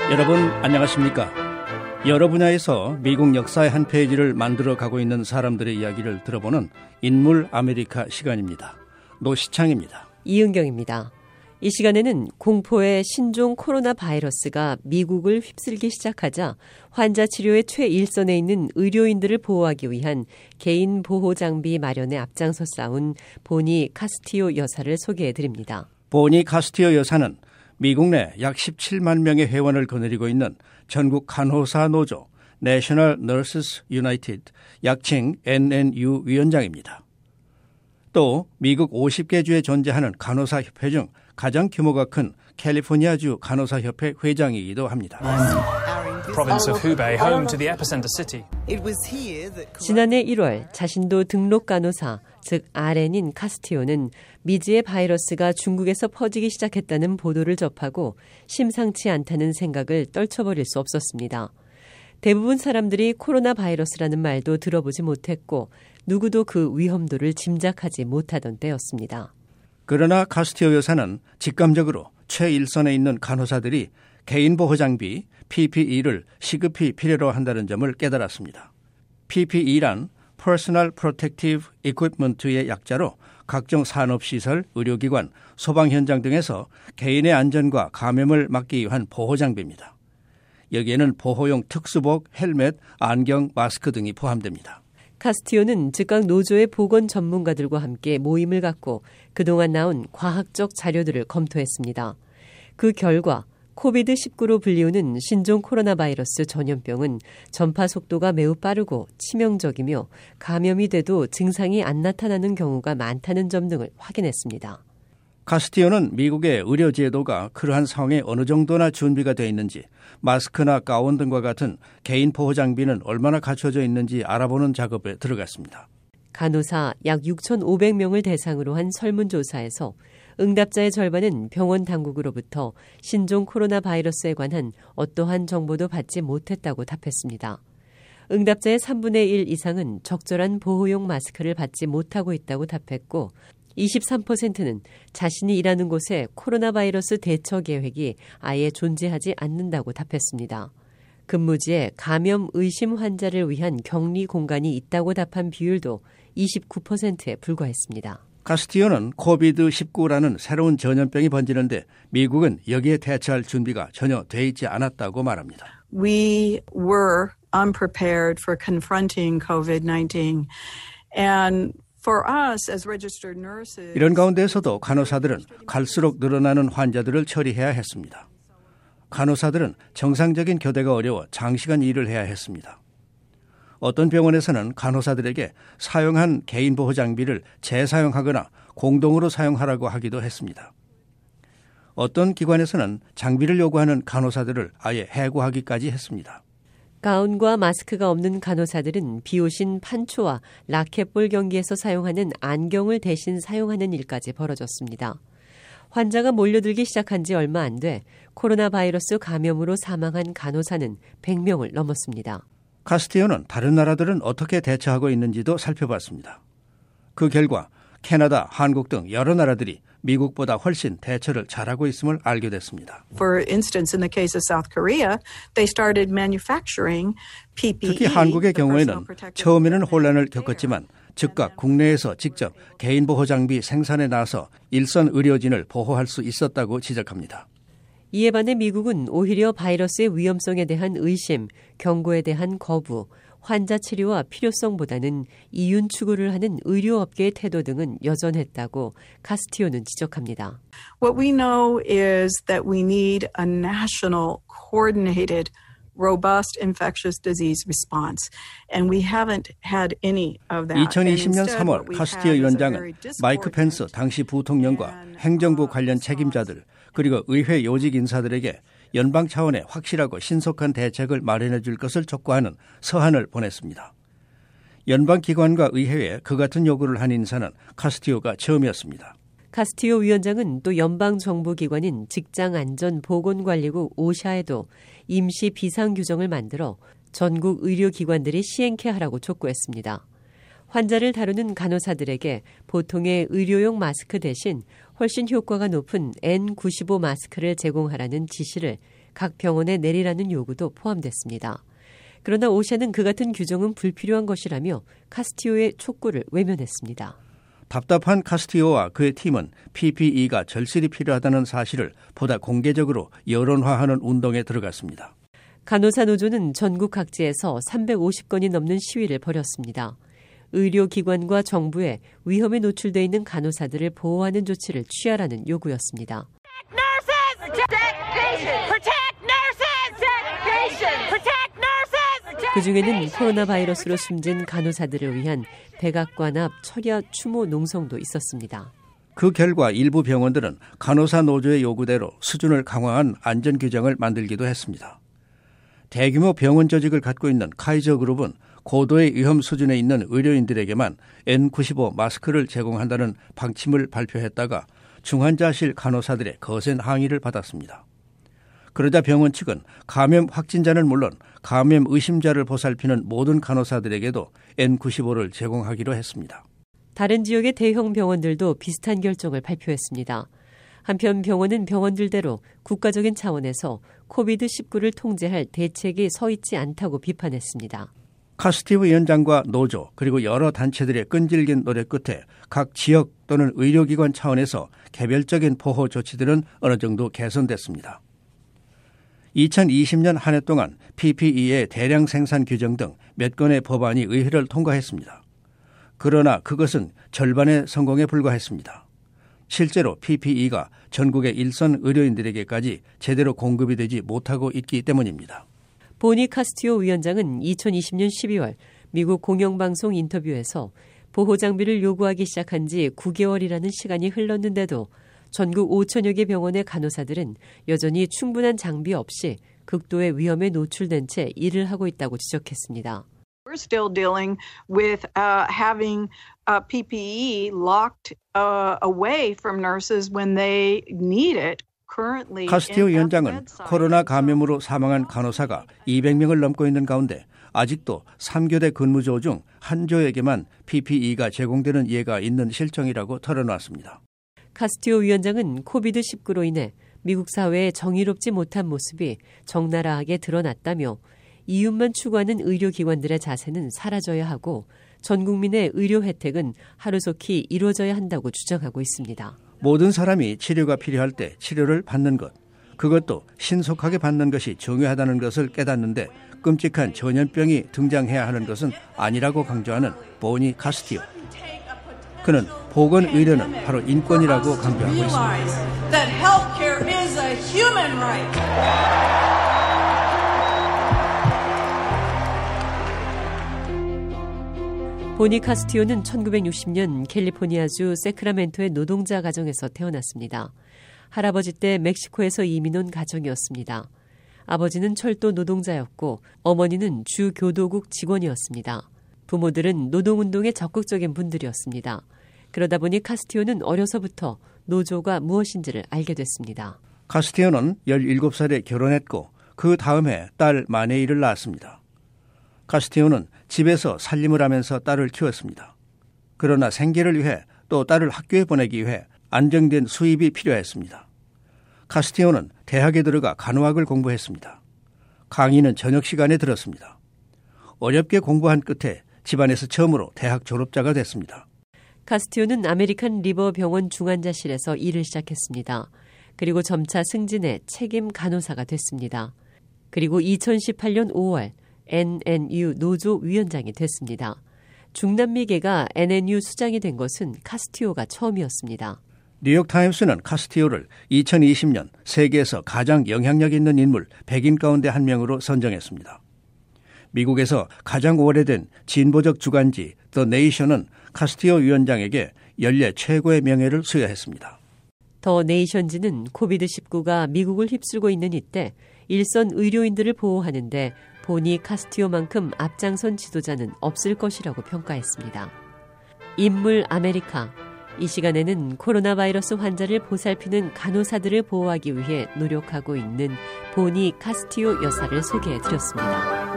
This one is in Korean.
여러분 안녕하십니까? 여러 분야에서 미국 역사의 한 페이지를 만들어가고 있는 사람들의 이야기를 들어보는 인물 아메리카 시간입니다. 노시창입니다. 이은경입니다. 이 시간에는 공포의 신종 코로나 바이러스가 미국을 휩쓸기 시작하자 환자 치료의 최일선에 있는 의료인들을 보호하기 위한 개인 보호 장비 마련에 앞장서 싸운 보니 카스티오 여사를 소개해드립니다. 보니 카스티오 여사는 미국 내 약 17만 명의 회원을 거느리고 있는 전국 간호사 노조 National Nurses United, 약칭 NNU 위원장입니다. 또 미국 50개 주에 존재하는 간호사협회 중 가장 규모가 큰 캘리포니아주 간호사협회 회장이기도 합니다. 지난해 1월 자신도 등록 간호사, 즉 RN인 카스티오는 미지의 바이러스가 중국에서 퍼지기 시작했다는 보도를 접하고 심상치 않다는 생각을 떨쳐버릴 수 없었습니다. 대부분 사람들이 코로나 바이러스라는 말도 들어보지 못했고 누구도 그 위험도를 짐작하지 못하던 때였습니다. 그러나 카스티오 여사는 직감적으로 최일선에 있는 간호사들이 개인보호장비 PPE를 시급히 필요로 한다는 점을 깨달았습니다. PPE란 Personal Protective Equipment의 약자로 각종 산업시설, 의료기관, 소방현장 등에서 개인의 안전과 감염을 막기 위한 보호장비입니다. 여기에는 보호용 특수복, 헬멧, 안경, 마스크 등이 포함됩니다. 카스티오는 즉각 노조의 보건 전문가들과 함께 모임을 갖고 그동안 나온 과학적 자료들을 검토했습니다. 그 결과 코비드-19로 불리우는 신종 코로나 바이러스 전염병은 전파 속도가 매우 빠르고 치명적이며 감염이 돼도 증상이 안 나타나는 경우가 많다는 점 등을 확인했습니다. 카스티오는 미국의 의료 제도가 그러한 상황에 어느 정도나 준비가 되어 있는지, 마스크나 가운 등과 같은 개인 보호 장비는 얼마나 갖춰져 있는지 알아보는 작업에 들어갔습니다. 간호사 약 6,500명을 대상으로 한 설문조사에서 응답자의 절반은 병원 당국으로부터 신종 코로나 바이러스에 관한 어떠한 정보도 받지 못했다고 답했습니다. 응답자의 3분의 1 이상은 적절한 보호용 마스크를 받지 못하고 있다고 답했고 23%는 자신이 일하는 곳에 코로나 바이러스 대처 계획이 아예 존재하지 않는다고 답했습니다. 근무지에 감염 의심 환자를 위한 격리 공간이 있다고 답한 비율도 29%에 불과했습니다. 카스티오는 코비드-19라는 새로운 전염병이 번지는데 미국은 여기에 대처할 준비가 전혀 돼 있지 않았다고 말합니다. We were unprepared for confronting COVID-19 and 이런 가운데에서도 간호사들은 갈수록 늘어나는 환자들을 처리해야 했습니다. 간호사들은 정상적인 교대가 어려워 장시간 일을 해야 했습니다. 어떤 병원에서는 간호사들에게 사용한 개인보호 장비를 재사용하거나 공동으로 사용하라고 하기도 했습니다. 어떤 기관에서는 장비를 요구하는 간호사들을 아예 해고하기까지 했습니다. 가운과 마스크가 없는 간호사들은 비오신 판초와 라켓볼 경기에서 사용하는 안경을 대신 사용하는 일까지 벌어졌습니다. 환자가 몰려들기 시작한 지 얼마 안 돼 코로나 바이러스 감염으로 사망한 간호사는 100명을 넘었습니다. 카스티오는 다른 나라들은 어떻게 대처하고 있는지도 살펴봤습니다. 그 결과 캐나다, 한국 등 여러 나라들이 미국보다 훨씬 대처를 잘하고 있음을 알게 됐습니다. For instance, in the case of South Korea, they started manufacturing PPE. 특히 한국의 경우에는 처음에는 혼란을 겪었지만 즉각 국내에서 직접 개인 보호 장비 생산에 나서 일선 의료진을 보호할 수 있었다고 지적합니다. 이에 반해 미국은 오히려 바이러스의 위험성에 대한 의심, 경고에 대한 거부, 환자 치료와 필요성보다는 이윤 추구를 하는 의료업계의 태도 등은 여전했다고 카스티오는 지적합니다. What we know is that we need a national coordinated robust infectious disease response and we haven't had any of that. 2020년 3월 카스티오 위원장은 마이크 펜스 당시 부통령과 행정부 관련 책임자들 그리고 의회 요직 인사들에게 연방 차원의 확실하고 신속한 대책을 마련해 줄 것을 촉구하는 서한을 보냈습니다. 연방기관과 의회에 그 같은 요구를 한 인사는 카스티오가 처음이었습니다. 카스티오 위원장은 또 연방정부기관인 직장안전보건관리국 오샤에도 임시 비상규정을 만들어 전국 의료기관들이 시행케 하라고 촉구했습니다. 환자를 다루는 간호사들에게 보통의 의료용 마스크 대신 훨씬 효과가 높은 N95 마스크를 제공하라는 지시를 각 병원에 내리라는 요구도 포함됐습니다. 그러나 오샤는 그 같은 규정은 불필요한 것이라며 카스티오의 촉구를 외면했습니다. 답답한 카스티오와 그의 팀은 PPE가 절실히 필요하다는 사실을 보다 공개적으로 여론화하는 운동에 들어갔습니다. 간호사 노조는 전국 각지에서 350건이 넘는 시위를 벌였습니다. 의료기관과 정부에 위험에 노출돼 있는 간호사들을 보호하는 조치를 취하라는 요구였습니다. 그중에는 코로나 바이러스로 숨진 간호사들을 위한 백악관 앞 철야 추모 농성도 있었습니다. 그 결과 일부 병원들은 간호사 노조의 요구대로 수준을 강화한 안전 규정을 만들기도 했습니다. 대규모 병원 조직을 갖고 있는 카이저 그룹은 고도의 위험 수준에 있는 의료인들에게만 N95 마스크를 제공한다는 방침을 발표했다가 중환자실 간호사들의 거센 항의를 받았습니다. 그러자 병원 측은 감염 확진자는 물론 감염 의심자를 보살피는 모든 간호사들에게도 N95를 제공하기로 했습니다. 다른 지역의 대형 병원들도 비슷한 결정을 발표했습니다. 한편 병원은 병원들대로 국가적인 차원에서 코비드-19를 통제할 대책이 서 있지 않다고 비판했습니다. 카스티오 위원장과 노조 그리고 여러 단체들의 끈질긴 노력 끝에 각 지역 또는 의료기관 차원에서 개별적인 보호 조치들은 어느 정도 개선됐습니다. 2020년 한 해 동안 PPE의 대량 생산 규정 등 몇 건의 법안이 의회를 통과했습니다. 그러나 그것은 절반의 성공에 불과했습니다. 실제로 PPE가 전국의 일선 의료인들에게까지 제대로 공급이 되지 못하고 있기 때문입니다. 보니 카스티오 위원장은 2020년 12월 미국 공영방송 인터뷰에서 보호장비를 요구하기 시작한 지 9개월이라는 시간이 흘렀는데도 전국 5천여 개 병원의 간호사들은 여전히 충분한 장비 없이 극도의 위험에 노출된 채 일을 하고 있다고 지적했습니다. We're still dealing with having PPE locked away from nurses when they need it. 카스티오 위원장은 코로나 감염으로 사망한 간호사가 200명을 넘고 있는 가운데 아직도 3교대 근무조 중 한 조에게만 PPE가 제공되는 예가 있는 실정이라고 털어놨습니다. 카스티오 위원장은 코비드-19로 인해 미국 사회의 정의롭지 못한 모습이 적나라하게 드러났다며 이윤만 추구하는 의료기관들의 자세는 사라져야 하고 전 국민의 의료 혜택은 하루속히 이루어져야 한다고 주장하고 있습니다. 모든 사람이 치료가 필요할 때 치료를 받는 것, 그것도 신속하게 받는 것이 중요하다는 것을 깨닫는데 끔찍한 전염병이 등장해야 하는 것은 아니라고 강조하는 보니 카스티오. 그는 보건의료는 바로 인권이라고 강조하고 있습니다. 보니 카스티오는 1960년 캘리포니아주 세크라멘토의 노동자 가정에서 태어났습니다. 할아버지 때 멕시코에서 이민 온 가정이었습니다. 아버지는 철도 노동자였고 어머니는 주 교도국 직원이었습니다. 부모들은 노동운동에 적극적인 분들이었습니다. 그러다 보니 카스티오는 어려서부터 노조가 무엇인지를 알게 됐습니다. 카스티오는 17살에 결혼했고 그 다음에 딸 마네이를 낳았습니다. 카스티오는 집에서 살림을 하면서 딸을 키웠습니다. 그러나 생계를 위해 또 딸을 학교에 보내기 위해 안정된 수입이 필요했습니다. 카스티오는 대학에 들어가 간호학을 공부했습니다. 강의는 저녁 시간에 들었습니다. 어렵게 공부한 끝에 집안에서 처음으로 대학 졸업자가 됐습니다. 카스티오는 아메리칸 리버 병원 중환자실에서 일을 시작했습니다. 그리고 점차 승진해 책임 간호사가 됐습니다. 그리고 2018년 5월 NNU 노조 위원장이 됐습니다. 중남미계가 NNU 수장이 된 것은 카스티오가 처음이었습니다. 뉴욕타임스는 카스티오를 2020년 세계에서 가장 영향력 있는 인물 100인 가운데 한 명으로 선정했습니다. 미국에서 가장 오래된 진보적 주간지 The Nation은 카스티오 위원장에게 연례 최고의 명예를 수여했습니다. 더 네이션즈는 코비드-19가 미국을 휩쓸고 있는 이때 일선 의료인들을 보호하는데 보니 카스티오만큼 앞장선 지도자는 없을 것이라고 평가했습니다. 인물 아메리카. 이 시간에는 코로나 바이러스 환자를 보살피는 간호사들을 보호하기 위해 노력하고 있는 보니 카스티오 여사를 소개해드렸습니다.